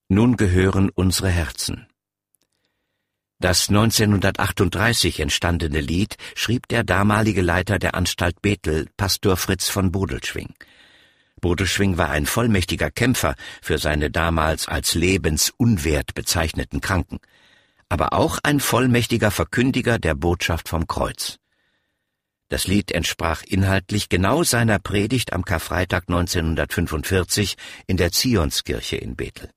Nun gehören unsere Herzen. Das 1938 entstandene Lied schrieb der damalige Leiter der Anstalt Bethel, Pastor Fritz von Bodelschwingh. Bodelschwingh war ein vollmächtiger Kämpfer für seine damals als lebensunwert bezeichneten Kranken, aber auch ein vollmächtiger Verkündiger der Botschaft vom Kreuz. Das Lied entsprach inhaltlich genau seiner Predigt am Karfreitag 1945 in der Zionskirche in Bethel.